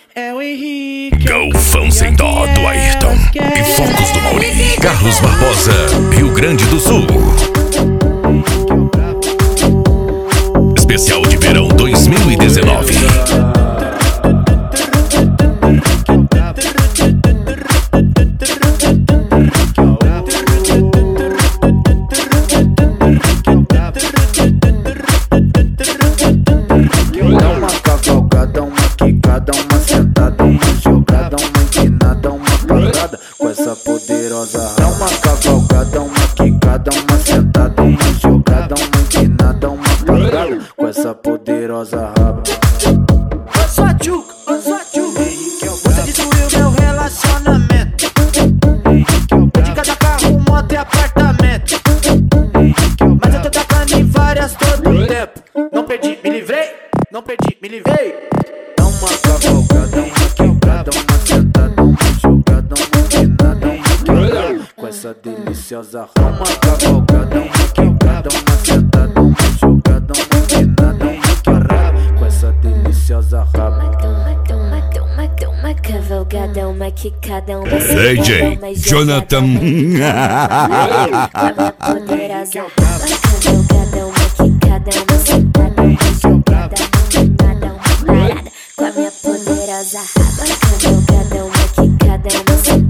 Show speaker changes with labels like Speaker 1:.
Speaker 1: É o Henrique.
Speaker 2: Galvão sem dó do Ayrton e Focos do Mauri. Carlos Barbosa, Rio Grande do Sul. Especial de verão 2019.
Speaker 3: Uma cavalgada, uma quicada, uma sentada, uma jogada, uma empinada, uma parada com essa poderosa raba. Uma cavalgada, uma quicada, uma sentada, uma jogada, uma empinada, uma parada com essa poderosa raba.
Speaker 1: Ô sua tchuca, você destruiu meu relacionamento. De cada carro, moto e apartamento. Mas eu tô tacando em várias todo o tempo. Não perdi, me livrei. Não perdi, me livrei.
Speaker 3: Dá uma cavalgada, uma quicada, uma sentada, uma jogada, uma empinada, uma parada com essa deliciosa raba. Uma cavalgada, uma quicada, uma sentada, uma jogada, uma empinada, uma parada com essa deliciosa raba.
Speaker 4: Uma cavalgada, uma quicada, uma
Speaker 2: DJ Jonathan.
Speaker 4: Uma poderosa. Uma cavalgada, uma quicada, uma sentada, uma jogada, uma empinada, uma parada com a minha poderosa raba. Uma cavalgada, uma quicada, uma sentada.